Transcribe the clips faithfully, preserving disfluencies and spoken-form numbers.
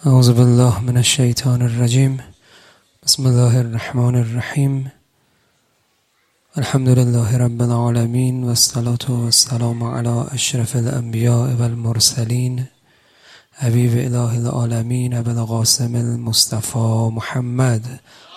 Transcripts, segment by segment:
اعوذ بالله من الشیطان الرجیم. بسم الله الرحمن الرحیم. الحمد لله رب العالمین و الصلاة و السلام علی اشرف الانبیاء و المرسلین حبیب اله العالمین ابی القاسم المصطفى محمد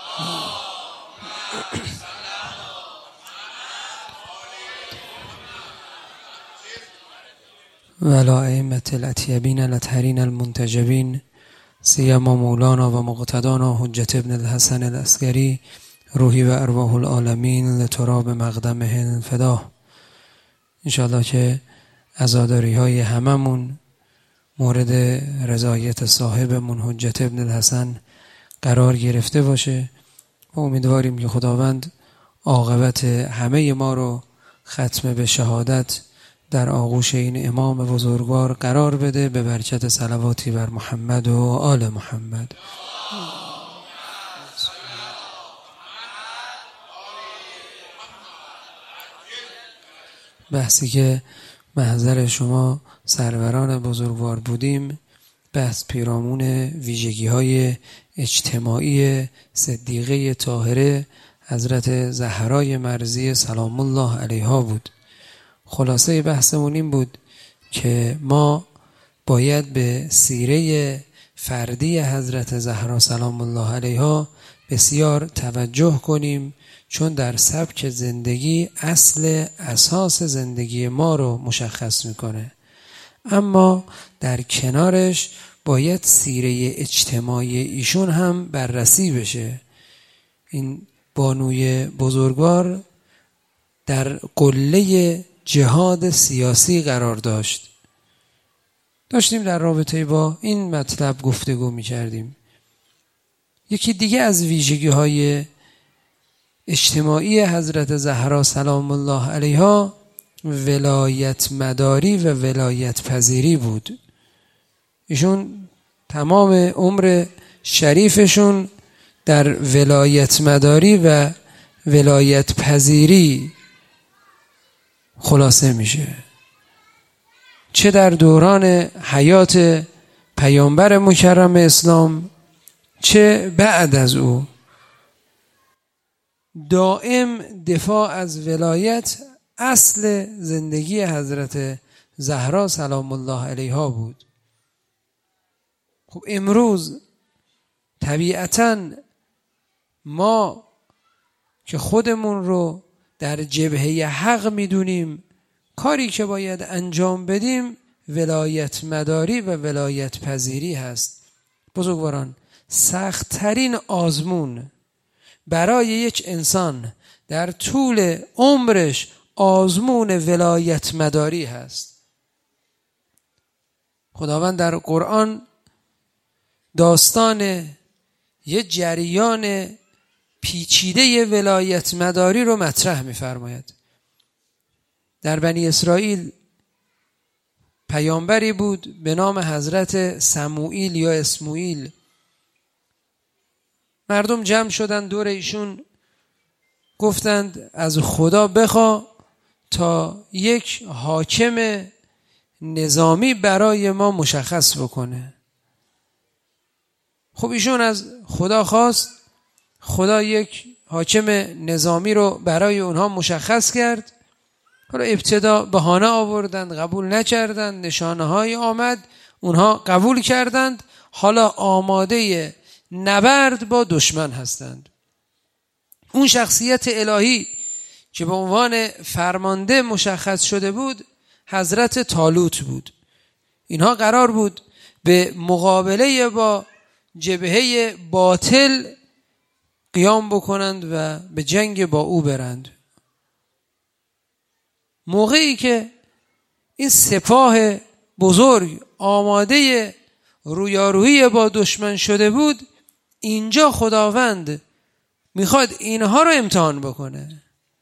و علی ائمة الاطیبین الاطهرین المنتجبین سیما مولانا و مقتدانا حجت ابن الحسن العسکری روحی و ارواح العالمین لتراب مقدمه الفدا. انشاءالله که عزاداری های هممون مورد رضایت صاحبمون حجت ابن الحسن قرار گرفته باشه و امیدواریم که خداوند عاقبت همه ما رو ختم به شهادت در آغوش این امام بزرگوار قرار بده به برکت صلواتی بر محمد و آل محمد. بحثی که محضر شما سروران بزرگوار بودیم بحث پیرامون ویژگی های اجتماعی صدیقه طاهره حضرت زهرای مرضی سلام الله علیها بود. خلاصه بحثمون این بود که ما باید به سیره فردی حضرت زهرا سلام الله علیها بسیار توجه کنیم، چون در سبک زندگی اصل اساس زندگی ما رو مشخص میکنه. اما در کنارش باید سیره اجتماعی ایشون هم بررسی بشه. این بانوی بزرگوار در قله جهاد سیاسی قرار داشت. داشتیم در رابطه با این مطلب گفتگو می کردیم. یکی دیگه از ویژگی های اجتماعی حضرت زهرا سلام الله علیها ولایت مداری و ولایت پذیری بود. ایشون تمام عمر شریفشون در ولایت مداری و ولایت پذیری خلاصه میشه، چه در دوران حیات پیامبر مکرم اسلام چه بعد از او. دائم دفاع از ولایت اصل زندگی حضرت زهرا سلام الله علیها بود. خب امروز طبیعتاً ما که خودمون رو در جبهه حق میدونیم، کاری که باید انجام بدیم ولایت مداری و ولایت پذیری هست. بزرگواران، سخت‌ترین آزمون برای یک انسان در طول عمرش آزمون ولایت مداری هست. خداوند در قرآن داستان یه جریان پیچیده ولایت مداری رو مطرح می‌فرماید. در بنی اسرائیل پیامبری بود به نام حضرت سموئیل یا اسموئیل. مردم جمع شدن دور ایشون، گفتند از خدا بخوا تا یک حاکم نظامی برای ما مشخص بکنه. خب ایشون از خدا خواست، خدا یک حاکم نظامی رو برای اونها مشخص کرد. حالا ابتدا بهانه آوردند، قبول نکردند، نشانه های آمد، اونها قبول کردند. حالا آماده نبرد با دشمن هستند. اون شخصیت الهی که به عنوان فرمانده مشخص شده بود حضرت طالوت بود. اینها قرار بود به مقابله با جبهه باطل قیام بکنند و به جنگ با او برند. موقعی که این سپاه بزرگ آماده رویارویی با دشمن شده بود، اینجا خداوند میخواد اینها رو امتحان بکنه.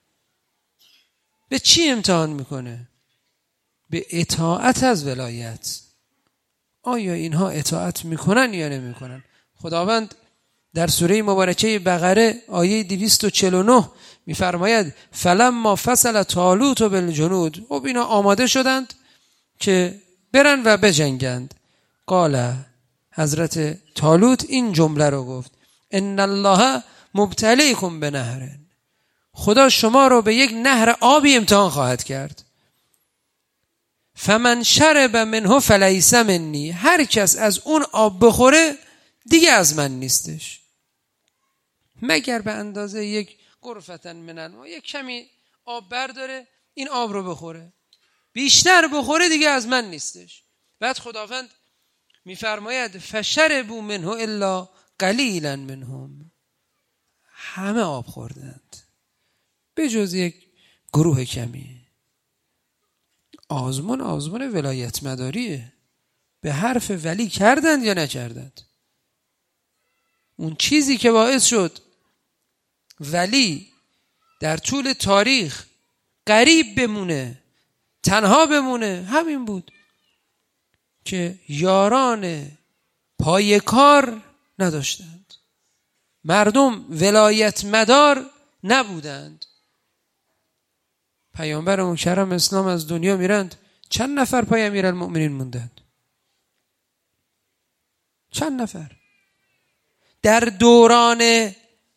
به چی امتحان میکنه؟ به اطاعت از ولایت. آیا اینها اطاعت میکنن یا نمیکنن؟ خداوند در سوره مبارکه بقره آیه دویست و چهل و نه میفرماید فلما فصل طالوت بالجنود. خب اینا آماده شدند که برن و بجنگند. قال حضرت طالوت این جمله رو گفت ان الله مبتلیکم بنهر، خدا شما رو به یک نهر آبی امتحان خواهد کرد. فمن شرب منه فلیس منی، هر کس از اون آب بخوره دیگه از من نیستش، مگر به اندازه یک غرفتن من الماء، یک کمی آب برداره این آب رو بخوره، بیشتر بخوره دیگه از من نیستش. بعد خداوند میفرماید فشربوا منه الا قلیلا منهم، همه آب خوردند به جز یک گروه کمی. آزمون آزمون ولایت مداریه، به حرف ولی کردند یا نکردند. اون چیزی که باعث شد ولی در طول تاریخ غریب بمونه، تنها بمونه، همین بود که یاران پای کار نداشتند، مردم ولایت مدار نبودند. پیامبر مکرم اسلام از دنیا میرند، چند نفر پای امیرالمؤمنین موندند؟ چند نفر؟ در دوران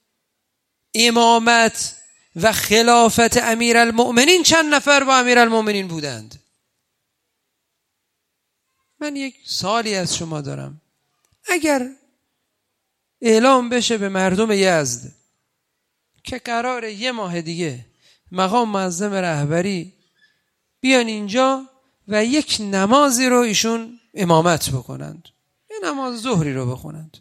امامت و خلافت امیرالمؤمنین چند نفر با امیرالمؤمنین بودند؟ من یک سوالی از شما دارم، اگر اعلام بشه به مردم یزد که قرار یه ماه دیگه مقام معظم رهبری بیان اینجا و یک نمازی رو ایشون امامت بکنند، یه نماز ظهری رو بخونند،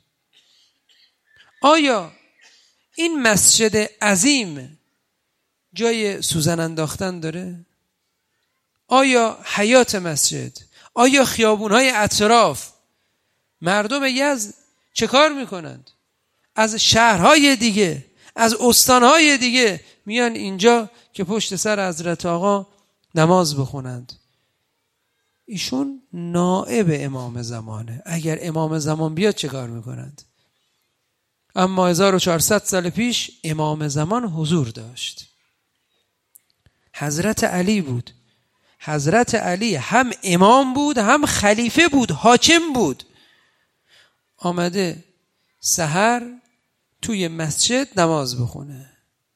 آیا این مسجد عظیم جای سوزن انداختن داره؟ آیا حیات مسجد، آیا خیابونهای اطراف مردم یزد چه کار میکنند؟ از شهرهای دیگه، از استانهای دیگه میان اینجا که پشت سر حضرت آقا نماز بخونند. ایشون نائب امام زمانه، اگر امام زمان بیاد چه کار میکنند؟ اما هزار و چهارصد سال پیش امام زمان حضور داشت، حضرت علی بود. حضرت علی هم امام بود، هم خلیفه بود، حاکم بود. آمده سحر توی مسجد نماز بخونه.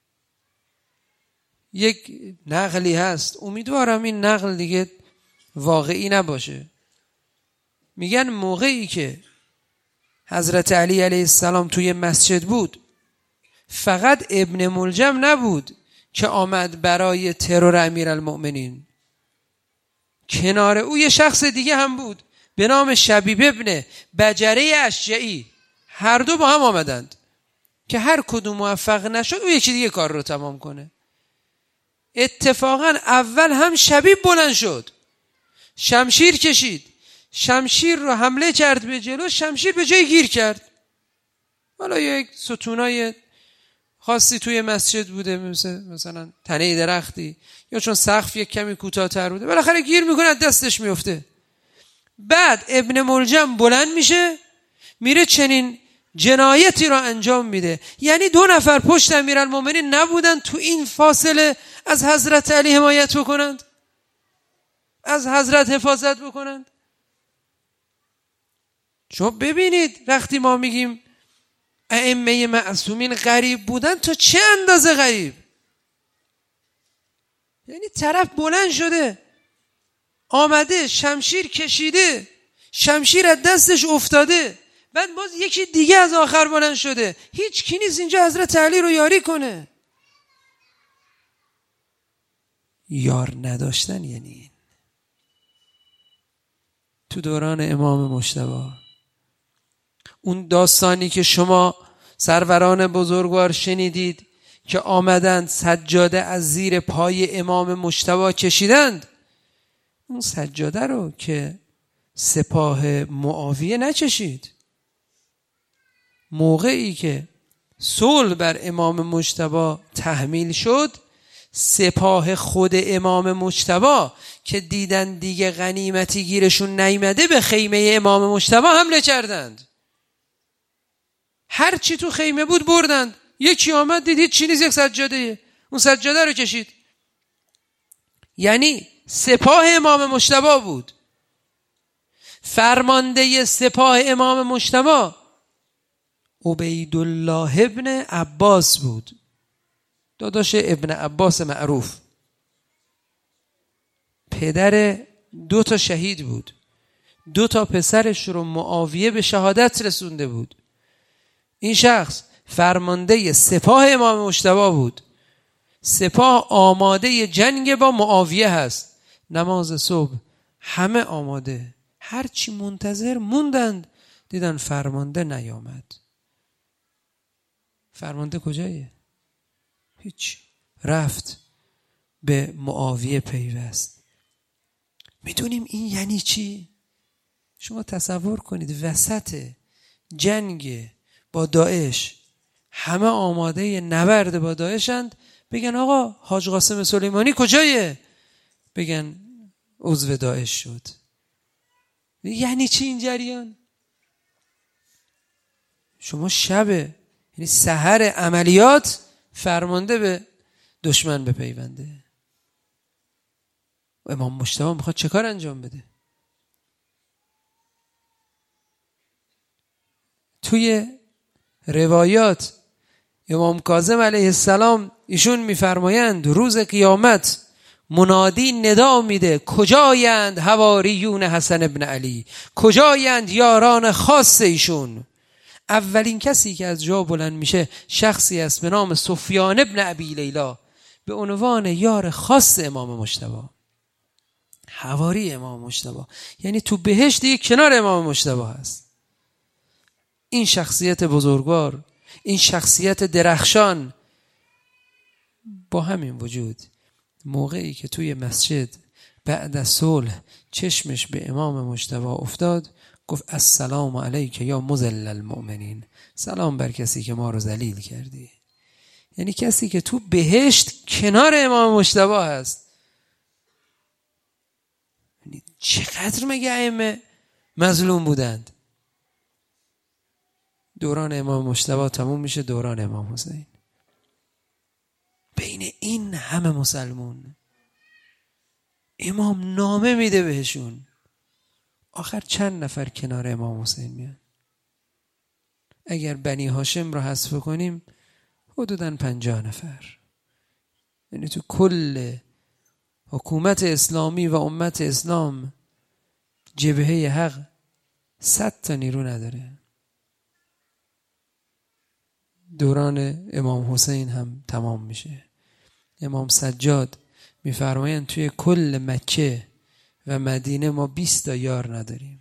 یک نقلی هست، امیدوارم این نقل دیگه واقعی نباشه، میگن موقعی که حضرت علی علیه السلام توی مسجد بود، فقط ابن ملجم نبود که آمد برای ترور امیرالمؤمنین، کنار او یه شخص دیگه هم بود به نام شبیب ابن بجره اشجعی، هر دو با هم آمدند که هر کدوم موفق نشد او یکی دیگه کار رو تمام کنه. اتفاقا اول هم شبیب بلند شد، شمشیر کشید، شمشیر رو حمله کرد به جلو، شمشیر به جای گیر کرد. حالا یک ستونای خاصی توی مسجد بوده، مثل مثلا تنه درختی، یا چون سقف یک کمی کوتاه‌تر بوده، بالاخره گیر میکنه، دستش میفته. بعد ابن ملجم بلند میشه، میره چنین جنایتی رو انجام میده. یعنی دو نفر پشت امیرالمومنین نبودن تو این فاصله از حضرت علی حمایت بکنند، از حضرت حفاظت بکنند. شما ببینید وقتی ما میگیم ائمه معصومین غریب بودن، تا چه اندازه غریب؟ یعنی طرف بلند شده، آمده، شمشیر کشیده، شمشیر از دستش افتاده، بعد باز یکی دیگه از آخر بلند شده، هیچ کی نیست اینجا حضرت علی رو یاری کنه. یار نداشتن یعنی این. تو دوران امام مجتبی اون داستانی که شما سروران بزرگوار شنیدید که آمدند سجاده از زیر پای امام مجتبی کشیدند، اون سجاده رو که سپاه معاویه نکشید. موقعی که صلح بر امام مجتبی تحمیل شد، سپاه خود امام مجتبی که دیدن دیگه غنیمتی گیرشون نیامده، به خیمه امام مجتبی حمله کردند. هر چی تو خیمه بود بردند. یکی آمد دید چی نیست، یک سجاده، اون سجاده رو کشید. یعنی سپاه امام مجتبی بود. فرمانده سپاه امام مجتبی عبیدالله ابن عباس بود، داداش ابن عباس معروف، پدر دو تا شهید بود، دو تا پسرش رو معاویه به شهادت رسونده بود. این شخص فرمانده سپاه امام مجتبی بود. سپاه آماده جنگ با معاویه هست، نماز صبح همه آماده، هرچی منتظر موندند، دیدن فرمانده نیامد. فرمانده کجایه؟ هیچ، رفت به معاویه پیوست. میدونیم این یعنی چی؟ شما تصور کنید وسط جنگ با داعش، همه آماده نبرد با داعشند، بگن آقا حاج قاسم سلیمانی کجایه؟ بگن عضو داعش شد. یعنی چی این جریان؟ شما شب، یعنی سحر عملیات، فرمانده به دشمن بپیونده. امام مجتبی میخواد چه کار انجام بده؟ توی روایات امام کاظم علیه السلام ایشون میفرمایند روز قیامت منادی ندا میده کجایند حواریون حسن ابن علی، کجایند یاران خاص ایشون؟ اولین کسی که از جا بلند میشه شخصی است به نام سفیان ابن ابی لیلا، به عنوان یار خاص امام مجتبی، حواری امام مجتبی، یعنی تو بهشت یک کنار امام مجتبی هست. این شخصیت بزرگوار، این شخصیت درخشان، با همین وجود موقعی که توی مسجد بعد از صلح چشمش به امام مجتبی افتاد، گفت السلام علیک یا مذل المؤمنین، سلام بر کسی که ما رو ذلیل کردی. یعنی کسی که تو بهشت کنار امام مجتبی هست. یعنی چقدر مگه ائمه مظلوم بودند. دوران امام مجتبی تموم میشه، دوران امام حسین. بین این همه مسلمون امام نامه میده بهشون، آخر چند نفر کنار امام حسین میان؟ اگر بنی هاشم رو حذف کنیم حدوداً پنجاه نفر. یعنی تو کل حکومت اسلامی و امت اسلام جبهه حق صد تا نیرو نداره. دوران امام حسین هم تمام میشه. امام سجاد میفرمایند توی کل مکه و مدینه ما بیست تا یار نداریم.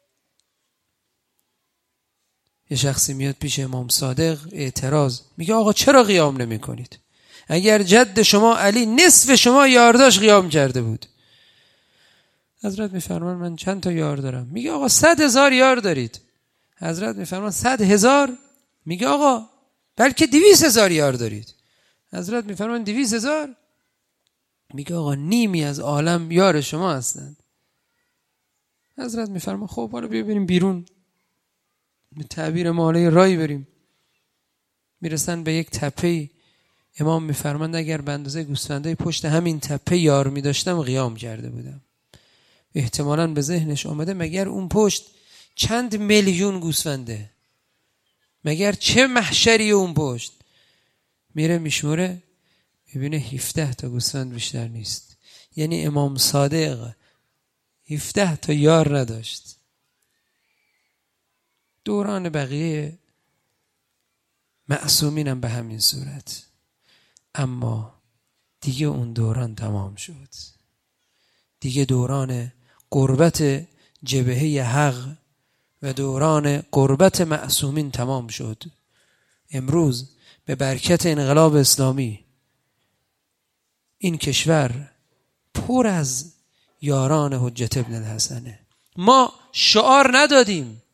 یه شخصی میاد پیش امام صادق اعتراض، میگه آقا چرا قیام نمی کنید؟ اگر جد شما علی نصف شما یار داشت قیام کرده بود. حضرت میفرمان من چند تا یار دارم؟ میگه آقا صد هزار یار دارید. حضرت میفرمان صد هزار؟ میگه آقا بلکه دویست هزار یار دارید. حضرت میفرمان دویست هزار؟ میگه آقا نیمی از عالم یار شما هستند. حضرت میفرمان خب حالا بیا بریم بیرون، به تعبیر مالای رای بریم. میرسن به یک تپه‌ای، امام میفرماند اگر به اندازه گوسفندای پشت همین تپه یار میداشتم قیام کرده بودم. احتمالاً به ذهنش آمده مگر اون پشت چند میلیون گوسفنده، مگر چه محشری اون پشت. میره میشموره، میبینه هفده تا گوسفند بیشتر نیست. یعنی امام صادق هفده تا یار نداشت. دوران بقیه معصومین هم به همین صورت. اما دیگه اون دوران تمام شد. دیگه دوران قربت جبهه حق و دوران قربت معصومین تمام شد. امروز به برکت انقلاب اسلامی این کشور پر از یاران حجت ابن الحسنه. ما شعار ندادیم،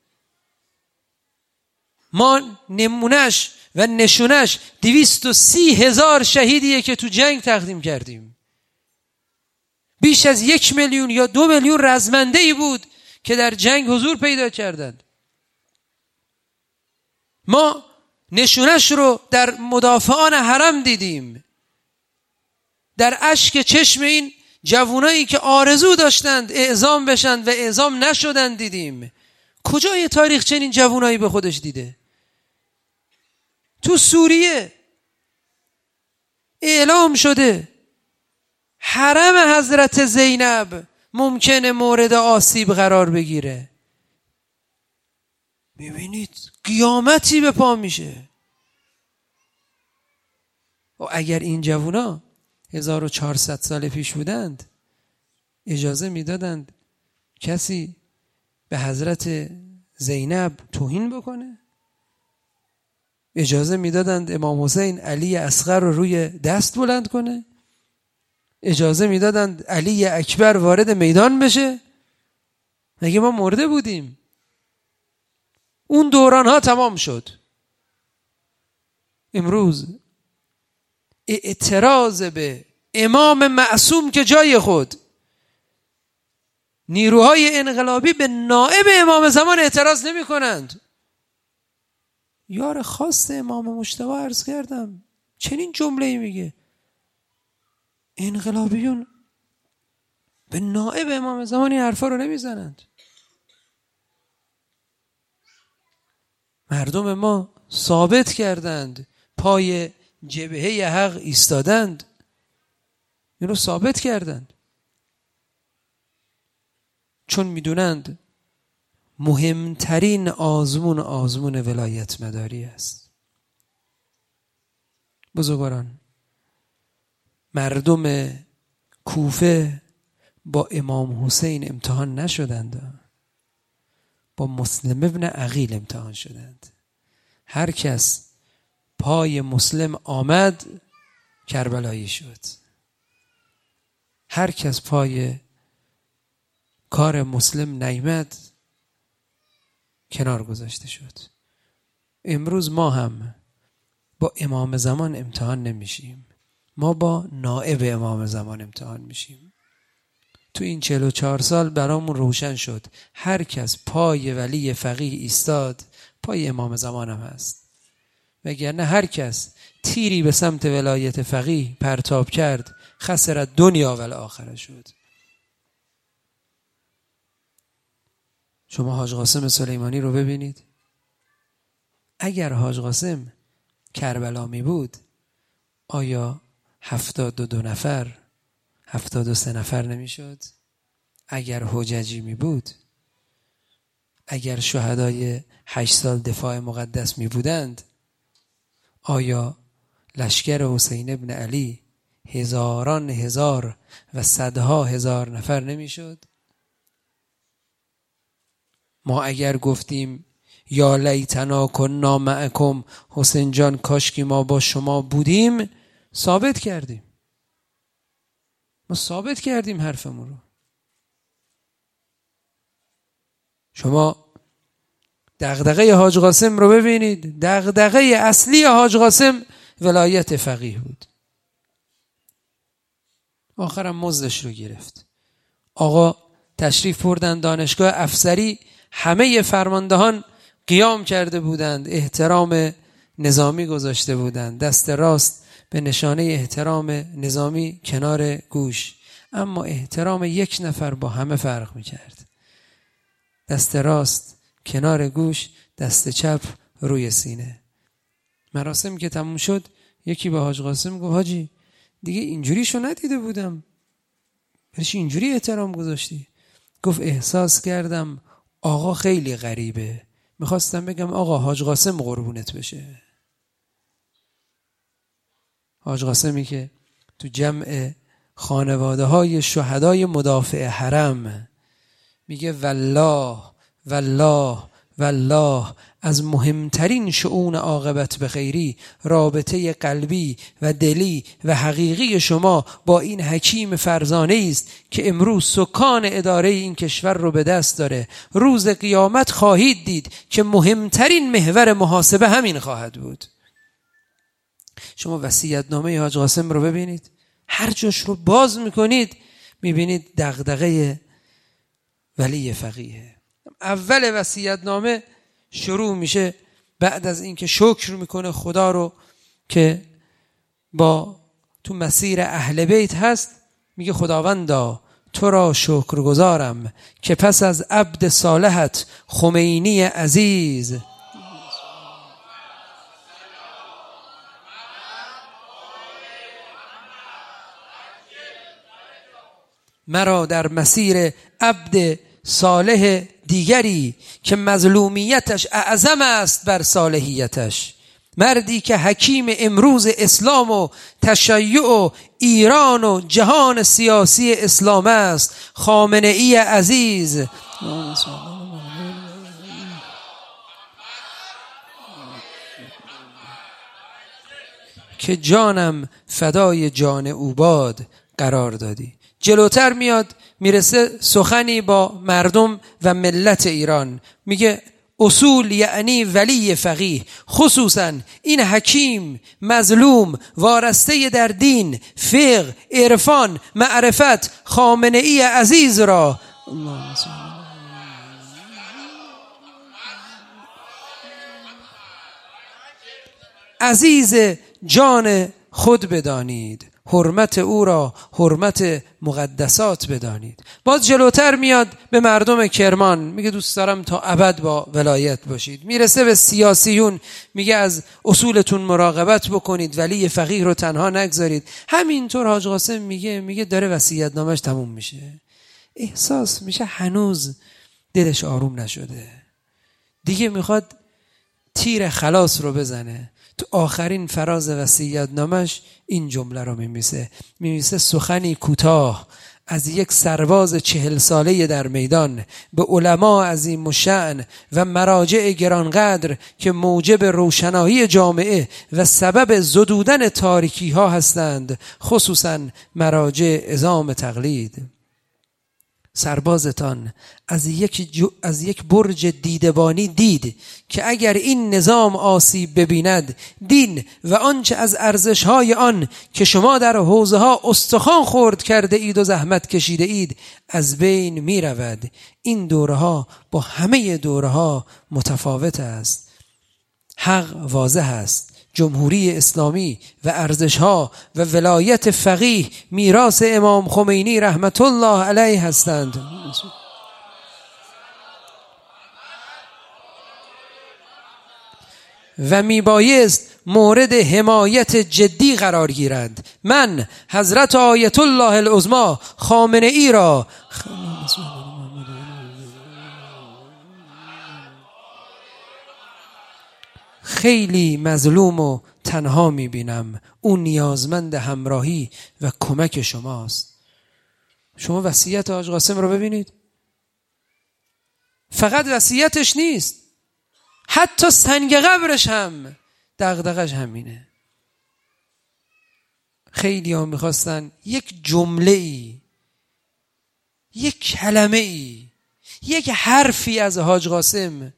ما نمونش و نشونش دویست و سی هزار شهیدیه که تو جنگ تقدیم کردیم. بیش از یک میلیون یا دو میلیون رزمنده‌ای بود که در جنگ حضور پیدا کردند. ما نشونش رو در مدافعان حرم دیدیم، در اشک چشم این جوانایی که آرزو داشتند اعزام بشند و اعزام نشدند دیدیم. کجای تاریخ چنین جوانایی به خودش دیده؟ تو سوریه اعلام شده حرم حضرت زینب ممکنه مورد آسیب قرار بگیره. میبینید قیامتی به پا میشه. و اگر این جوونا هزار و چهارصد سال پیش بودند اجازه میدادند کسی به حضرت زینب توهین بکنه؟ اجازه میدادند امام حسین علی اصغر رو روی دست بلند کنه؟ اجازه میدادند علی اکبر وارد میدان بشه؟ مگه ما مرده بودیم؟ اون دوران ها تمام شد. امروز اعتراض به امام معصوم که جای خود، نیروهای انقلابی به نائب امام زمان اعتراض نمی کنند. یار خاص امام مجتبی عرض کردم چنین جمله‌ای میگه انقلابیون به نائب امام زمان این حرفا رو نمیزنند. مردم ما ثابت کردند پای جبهه حق ایستادند، این رو ثابت کردند، چون میدونند مهمترین آزمون آزمون ولایت مداری است. بزرگواران، مردم کوفه با امام حسین امتحان نشدند، با مسلم ابن عقیل امتحان شدند. هر کس پای مسلم آمد کربلایی شد، هر کس پای کار مسلم نیامد کنار گذاشته شد. امروز ما هم با امام زمان امتحان نمیشیم، ما با نائب امام زمان امتحان میشیم. تو این چهل و چهار سال برامون روشن شد هر کس پای ولی فقیه ایستاد پای امام زمان هم هست، وگرنه هر کس تیری به سمت ولایت فقیه پرتاب کرد خسر دنیا و الاخره شد. شما حاج قاسم سلیمانی رو ببینید. اگر حاج قاسم کربلا می بود آیا هفتاد و دو نفر هفتاد و سه نفر نمی شد؟ اگر حججی می بود، اگر شهدای هشت سال دفاع مقدس می بودند آیا لشکر حسین ابن علی هزاران هزار و صدها هزار نفر نمی شد؟ ما اگر گفتیم یا لیتنا کنا معکم، حسین جان کاش که ما با شما بودیم، ثابت کردیم، ما ثابت کردیم حرفمون رو. شما دغدغه حاج قاسم رو ببینید. دغدغه اصلی حاج قاسم ولایت فقیه بود. آخرم مزدش رو گرفت. آقا تشریف بردن دانشگاه افسری، همه فرماندهان قیام کرده بودند، احترام نظامی گذاشته بودند، دست راست به نشانه احترام نظامی کنار گوش، اما احترام یک نفر با همه فرق میکرد. دست راست کنار گوش، دست چپ روی سینه. مراسم که تموم شد یکی به حاج قاسم گفت حاجی دیگه اینجوریشو ندیده بودم، برش اینجوری احترام گذاشتی؟ گفت احساس کردم آقا خیلی غریبه، میخواستم بگم آقا حاج قاسم قربونت بشه. حاج قاسمی که تو جمع خانواده های شهدای مدافع حرم میگه والله والله والله از مهمترین شؤون عاقبت به خیری رابطه قلبی و دلی و حقیقی شما با این حکیم فرزانه است که امروز سکان اداره این کشور رو به دست داره. روز قیامت خواهید دید که مهمترین محور محاسبه همین خواهد بود. شما وصیت‌نامه حاج قاسم رو ببینید، هر جاش رو باز میکنید میبینید دغدغه ولی فقیه. اول وصیت‌نامه شروع میشه بعد از اینکه شکر میکنه خدا رو که با تو مسیر اهل بیت هست، میگه خداوندا تو را شکرگزارم که پس از عبد صالحت خمینی عزیز مرا در مسیر عبد صالح دیگری که مظلومیتش اعظم است بر صالحیتش، مردی که حکیم امروز اسلام و تشیع و ایران و جهان سیاسی اسلام است، خامنه ای عزیز، که جانم فدای جان او باد قرار دادی. جلوتر میاد میرسه سخنی با مردم و ملت ایران، میگه اصول یعنی ولی فقیه، خصوصا این حکیم مظلوم وارسته در دین، فقه، عرفان، معرفت، خامنه ای عزیز را عزیز جان خود بدانید، حرمت او را حرمت مقدسات بدانید. باز جلوتر میاد به مردم کرمان، میگه دوست دارم تا ابد با ولایت باشید. میرسه به سیاسیون، میگه از اصولتون مراقبت بکنید، ولی فقیه رو تنها نگذارید. همینطور حاج قاسم میگه میگه داره وصیت نامش تموم میشه، احساس میشه هنوز دلش آروم نشده، دیگه میخواد تیر خلاص رو بزنه. تو آخرین فراز وصیت نامش این جمله رو میمیسه میمیسه سخنی کوتاه از یک سرباز چهل ساله در میدان به علما عظیم الشأن و مراجع گرانقدر که موجب روشنایی جامعه و سبب زدودن تاریکی ها هستند، خصوصا مراجع عظام تقلید. سربازتان از یک, جو از یک برج دیدبانی دید که اگر این نظام آسیب ببیند، دین و آنچه از ارزش‌های آن که شما در حوزه ها استخوان خورد کرده اید و زحمت کشیده اید از بین می رود. این دوره ها با همه دوره ها متفاوت است. حق واضح است. جمهوری اسلامی و ارزش‌ها و ولایت فقیه میراث امام خمینی رحمت الله علیه هستند و میبایست مورد حمایت جدی قرار گیرند. من حضرت آیت الله العظمی خامنه ای را خیلی مظلوم و تنها میبینم. او نیازمند همراهی و کمک شماست. شما وصیت حاج قاسم رو ببینید، فقط وصیتش نیست، حتی سنگ قبرش هم دغدغش همینه. خیلی ها میخواستن یک جمله ای، یک کلمه ای، یک حرفی از حاج قاسم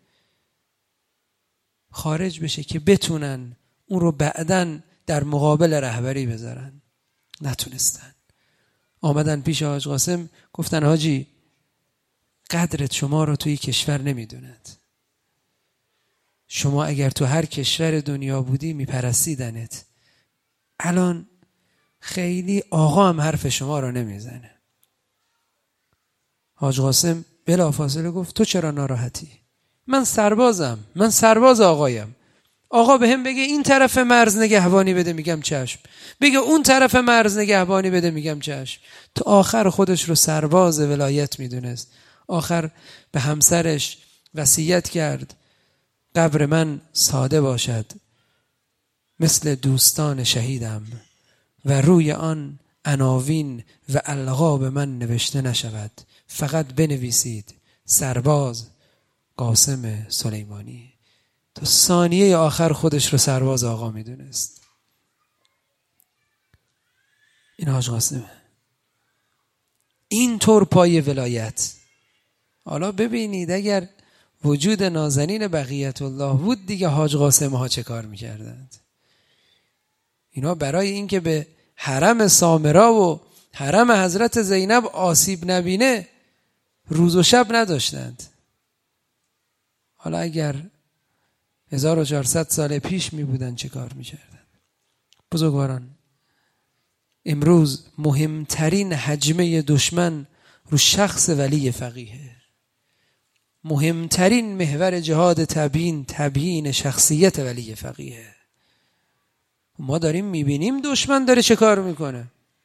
خارج بشه که بتونن اون رو بعدن در مقابل رهبری بذارن. نتونستن. آمدن پیش حاج قاسم گفتن حاجی قدرت شما رو توی کشور نمیدوند. شما اگر تو هر کشور دنیا بودی میپرستیدنت. الان خیلی آقا هم حرف شما رو نمیزنه. حاج قاسم بلافاصله گفت تو چرا ناراحتی؟ من سربازم، من سرباز آقایم. آقا به هم بگه این طرف مرز نگهبانی بده میگم چشم، بگه اون طرف مرز نگهبانی بده میگم چشم. تو آخر خودش رو سرباز ولایت میدونست. آخر به همسرش وصیت کرد قبر من ساده باشد مثل دوستان شهیدم و روی آن عناوین و القاب من نوشته نشود، فقط بنویسید سرباز قاسم سلیمانی. تا ثانیه آخر خودش رو سرباز آقا میدونست. این حاج قاسمه. این طور پای ولایت. حالا ببینید اگر وجود نازنین بقیت الله بود دیگه حاج قاسم ها چه کار میکردند؟ اینا برای اینکه به حرم سامرا و حرم حضرت زینب آسیب نبینه روز و شب نداشتند. حالا اگر هزار و چهارصد سال پیش می بودن چه کار می کردن؟ بزرگواران، امروز مهمترین هجمه دشمن رو شخص ولی فقیه. مهمترین محور جهاد تبیین تبیین شخصیت ولی فقیه. ما داریم میبینیم دشمن داره چه کار میکنه.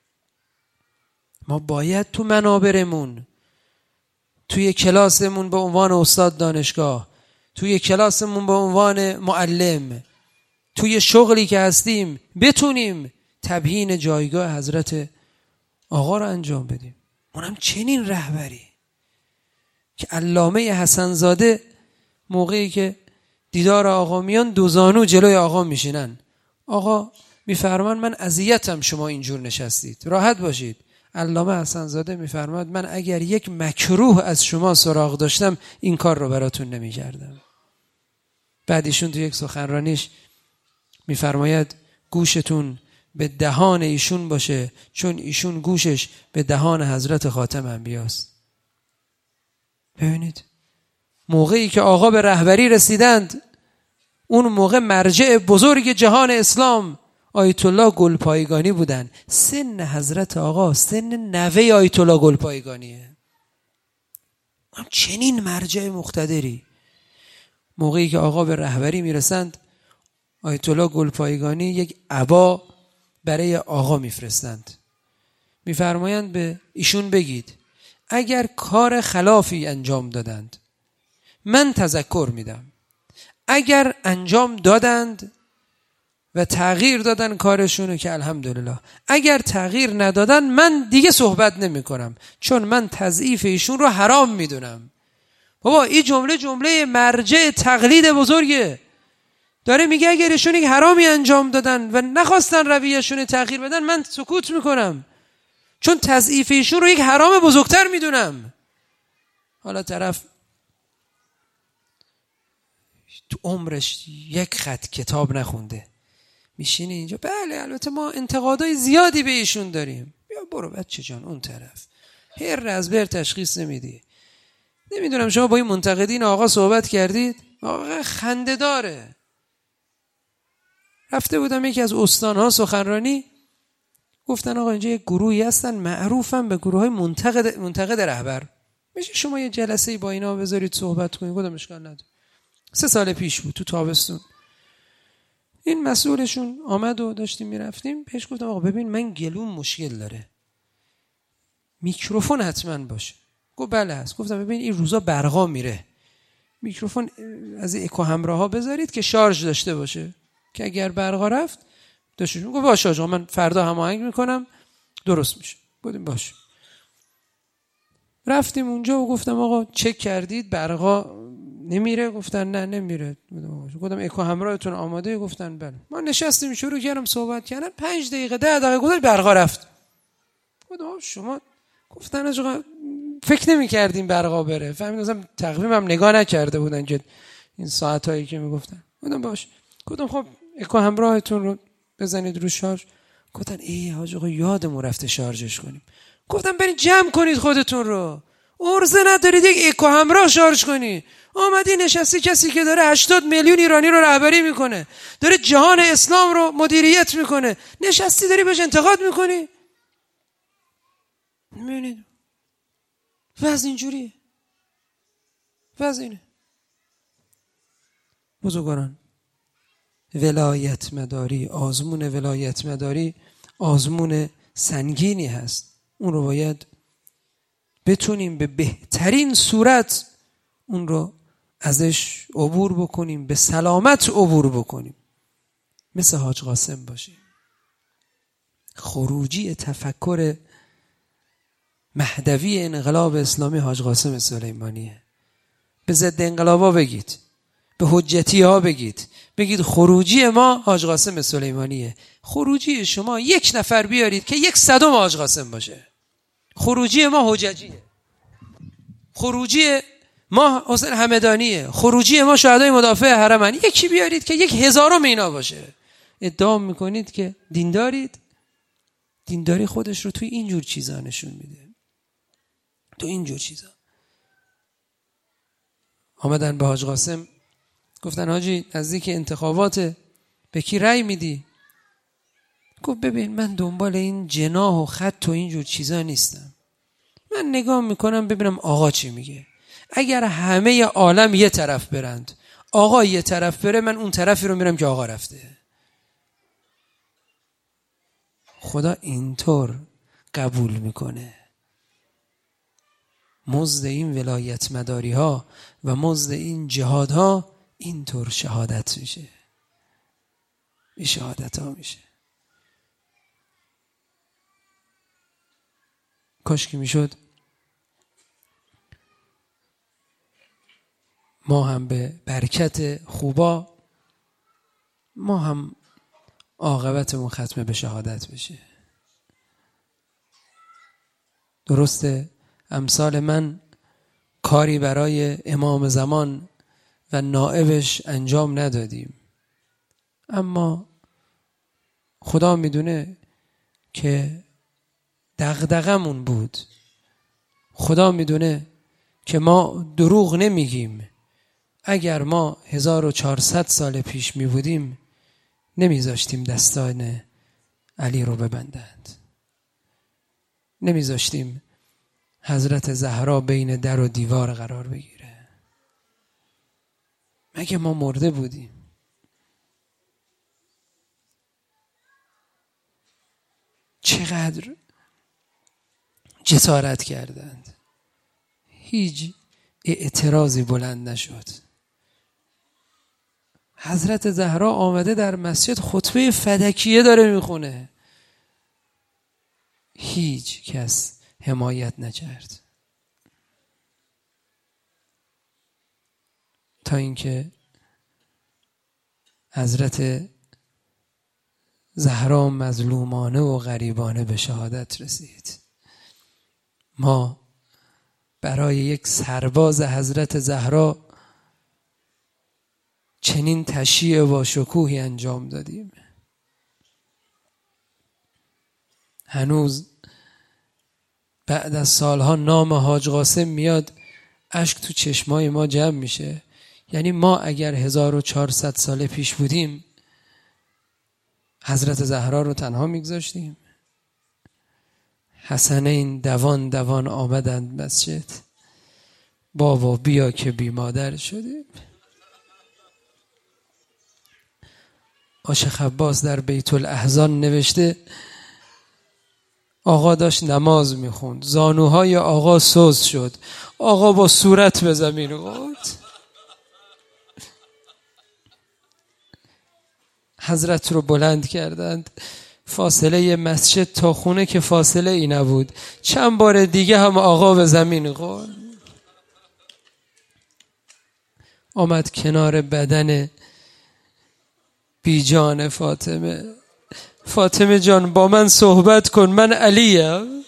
ما باید تو منابرمون، توی کلاسمون به عنوان استاد دانشگاه، توی کلاسمون به عنوان معلم، توی شغلی که هستیم بتونیم تبیین جایگاه حضرت آقا رو انجام بدیم. اونم چنین رهبری که علامه حسن زاده موقعی که دیدار آقا میان دو زانو جلوی آقا میشینن. آقا میفرمان من اذیتم شما اینجور نشستید، راحت باشید. علامه حسن زاده میفرماد من اگر یک مکروه از شما سراغ داشتم این کار رو براتون نمیکردم. بعد ایشون تو یک سخنرانیش میفرماید گوشتون به دهان ایشون باشه چون ایشون گوشش به دهان حضرت خاتم انبیاست. ببینید موقعی که آقا به رهبری رسیدند، اون موقع مرجع بزرگ جهان اسلام آیت الله گلپایگانی بودن. سن حضرت آقا سن نوه آیت الله گلپایگانیه. چنین مرجع مقتدری. موقعی که آقا به رهبری میرسند، آیت الله گلپایگانی یک عبا برای آقا میفرستند. میفرمایند به ایشون بگید اگر کار خلافی انجام دادند من تذکر میدم، اگر انجام دادند و تغییر دادن کارشونو که الحمدلله، اگر تغییر ندادن من دیگه صحبت نمی کنم چون من تضعیف ایشون رو حرام میدونم. بابا این جمله جمله مرجع تقلید بزرگه. داره میگه اگر ایشون یک حرامی انجام دادن و نخواستن رویشون تغییر بدن من سکوت میکنم چون تضعیف ایشون رو یک حرام بزرگتر میدونم. حالا طرف تو عمرش یک خط کتاب نخونده میشینه اینجا، بله البته ما انتقادای زیادی به ایشون داریم. بیا برو بچه جان اون طرف، هر رزبر تشخیص نمیدی. نمیدونم شما با این منتقدین آقا صحبت کردید؟ آقا خنده داره. رفته بودم یکی از استانها سخنرانی، گفتن آقا اینجا یک گروهی هستن معروفن به گروه های منتقد منتقد رهبر، میشه شما یه جلسه با اینا بذارید صحبت کنید؟ گفتم اشکال نداره. سه سال پیش بود تو تابستون. این مسئولشون آمد و داشتیم میرفتیم، بهش گفتم آقا ببین من گلوم مشکل داره، میکروفون حتما باشه. گفت بله هست. گفتم ببین این روزا برقا میره، میکروفون از اکو همراه ها بذارید که شارژ داشته باشه که اگر برقا رفت داشتشون. گفت باشه آقا من فردا هماهنگ میکنم درست میشه. گفتیم باشه. رفتیم اونجا و گفتم آقا چک کردید برقا نمیره؟ گفتن نه نمیره. گفتم اکو همراهتون آماده؟ گفتن بله. ما نشستیم شروع کردم صحبت کردن، پنج دقیقه ده دقیقه گذشت برقا رفت. گفتم شما گفتن آقا فکر نمی کردیم برقا بره؟ فهمیدم مثلا تقویمم نگاه نکرده بودن که این ساعتایی که میگفتن. گفتم باشه. گفتم خب اکو همراهتون رو بزنید رو شارژ. گفتن ای حاج آقا یادمون رفته شارژش کنیم. گفتم برید جمع کنید خودتون رو، ارزه ندارید یک اکو همراه شارژ کنی. آمدی نشستی کسی که داره هشتاد میلیون ایرانی رو رهبری میکنه، داره جهان اسلام رو مدیریت میکنه، نشستی داری بهش انتقاد میکنی؟ میبینید وضع اینجوریه. وضع اینه. بزرگواران، ولایت مداری، آزمون ولایت مداری آزمون سنگینی هست. اون رو باید بتونیم به بهترین صورت اون رو ازش عبور بکنیم، به سلامت عبور بکنیم. مثل حاج قاسم باشیم. خروجی تفکر مهدوی انقلاب اسلامی حاج قاسم سلیمانیه. به ضد انقلابا بگید، به حجتی ها بگید، بگید خروجی ما حاج قاسم سلیمانیه. خروجی شما یک نفر بیارید که یک صدم حاج قاسم باشه. خروجی ما حججیه. خروجی ما حسین همدانیه. خروجی ما شهدای مدافع حرمن. یکی بیارید که یک هزارم اینا باشه. ادعا میکنید که دیندارید. دینداری خودش رو توی اینجور چیزا نشون میده. تو اینجور چیزا. آمدن به حاج قاسم گفتن حاجی نزدیک انتخابات، به کی رأی میدی؟ گفت ببین من دنبال این جناح و خط و اینجور چیزا نیستم. من نگاه میکنم ببینم آقا چی میگه. اگر همه عالم یه طرف برند، آقا یه طرف بره، من اون طرفی رو میرم که آقا رفته. خدا اینطور قبول میکنه. مزد این ولایت مداری ها و مزد این جهاد ها اینطور شهادت میشه. این شهادت ها میشه. کاش که میشد ما هم به برکت خوبا ما هم عاقبتمون ختم به شهادت بشه. درسته امثال من کاری برای امام زمان و نائبش انجام ندادیم، اما خدا میدونه که دغدغمون بود. خدا میدونه که ما دروغ نمیگیم. اگر ما هزار و چهارصد سال پیش می بودیم نمیذاشتیم دستان علی رو ببندند، نمیذاشتیم حضرت زهرا بین در و دیوار قرار بگیره. مگه ما مرده بودیم؟ چقدر جسارت کردند، هیچ اعتراضی بلند نشد. حضرت زهرا آمده در مسجد خطبه فدکیه داره میخونه، هیچ کس حمایت نکرد، تا اینکه حضرت زهرا مظلومانه و غریبانه به شهادت رسید. ما برای یک سرباز حضرت زهرا چنین تشییع و شکوهی انجام دادیم. هنوز بعد از سالها نام حاج قاسم میاد، اشک تو چشمای ما جمع میشه. یعنی ما اگر هزار و چهارصد سال پیش بودیم حضرت زهرا رو تنها میگذاشتیم؟ حسنین دوان دوان آمدند مسجد، بابا بیا که بی مادر شدیم. آشیخ عباس در بیت الاحزان نوشته آقا داشت نماز میخوند، زانوهای آقا سوز شد، آقا با صورت به زمین خورد. حضرت رو بلند کردند، فاصله مسجد تا خونه که فاصله ای نبود، چند بار دیگه هم آقا به زمین خورد. آمد کنار بدن بی جان فاطمه، فاطمه جان با من صحبت کن، من علیم.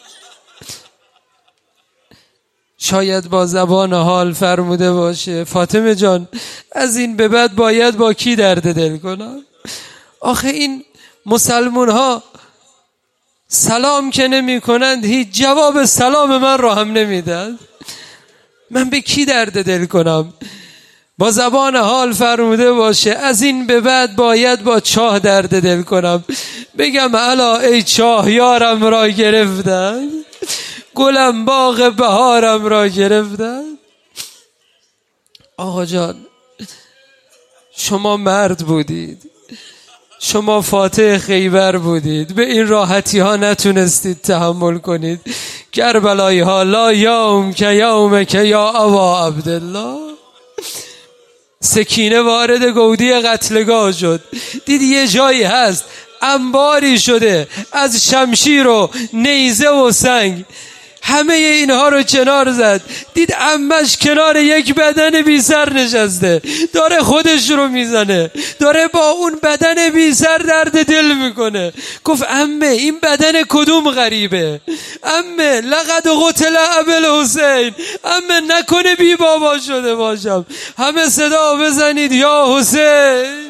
شاید با زبان حال فرموده باشه فاطمه جان از این به بعد باید با کی درد دل کنم؟ آخه این مسلمون ها سلام که نمی کنند هیچ جواب سلام من رو هم نمیدن، من به کی درد دل کنم؟ با زبان حال فرموده باشه از این به بعد باید با چاه درد دل کنم، بگم الا ای چاه یارم را گرفتن، گلم باغ بهارم را گرفتن. آقا جان شما مرد بودید، شما فاتح خیبر بودید، به این راحتی ها نتونستید تحمل کنید. کربلایی ها لا یوم که یوم که یا ابا عبدالله. سکینه وارد گودی قتلگاه شد، دید یه جایی هست انباری شده از شمشیر و نیزه و سنگ، همه اینها رو کنار زد، دید عمش کنار یک بدن بی سر نشسته داره خودش رو میزنه، داره با اون بدن بی سر درد دل میکنه. گفت عمه این بدن کدوم غریبه؟ عمه لقد قتل ابوالحسین، عمه نکنه بی بابا شده باشم. همه صدا بزنید یا حسین.